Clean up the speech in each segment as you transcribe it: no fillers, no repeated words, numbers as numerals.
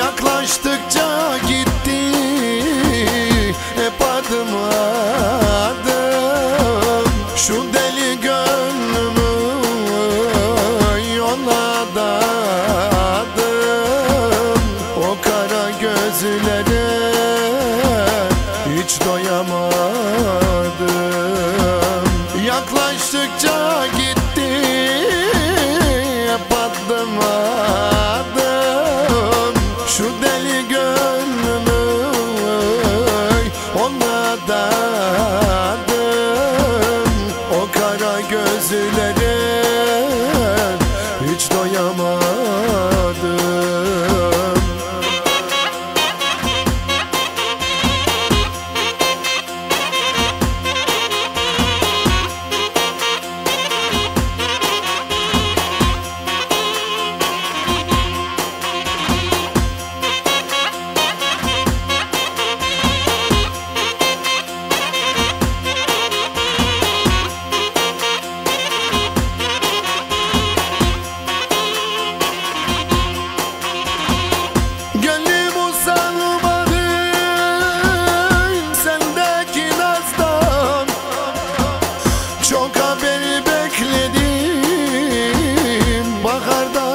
Yaklaştıkça gitti hep adım adım. Şu deli gönlümü ona dadım. O kara gözlere hiç doyamadım. Yaklaştıkça gitti hep adım adım. Şu deli gönlümü ona dadım. O kara gözlere hiç doyamadım. Çok haberi bekledim bahardan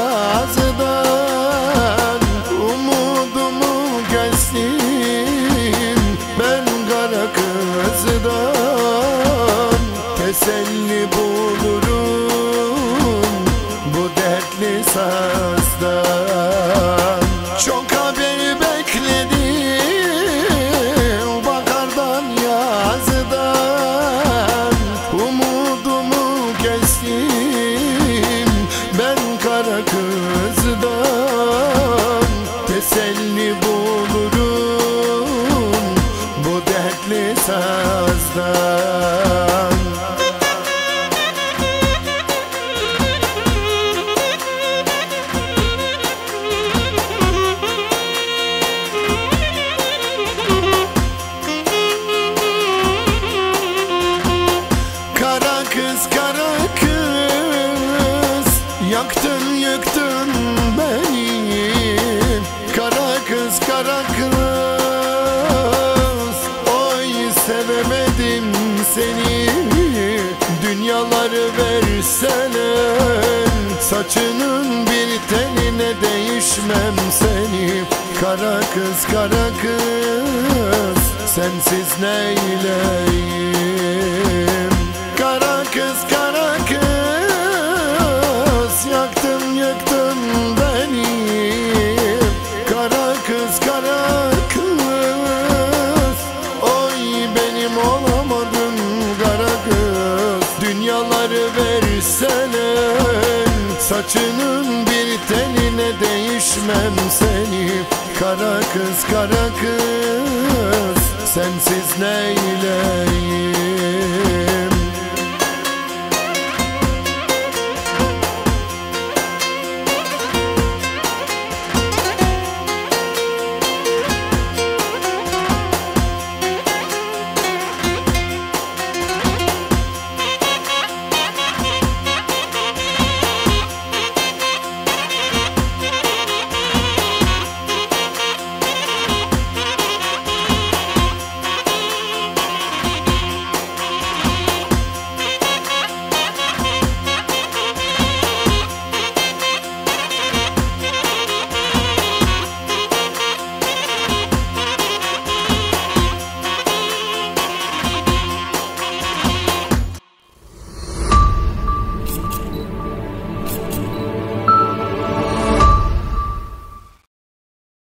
yazdan. Umudumu kestim ben kara kızdan. Teselli bulurum bu dertli sazdan. Çok haberi bekledim bahardan yazdan. Umudumu kestim ben kara kızdan. Teselli bulurum bu dertli sazdan. Kara kız, kara kız, yaktın yıktın beni. Kara kız, kara kız, oy sevemedim seni. Dünyaları verseler saçının bir teline değişmem seni. Kara kız, kara kız, sensiz neyleyim? Kara kız, kara kız, yaktın yıktın beni. Kara kız, kara kız, oy benim olamadın kara kız. Dünyaları verseler saçının bir teline değişmem seni. Kara kız, kara kız, sensiz neyleyim?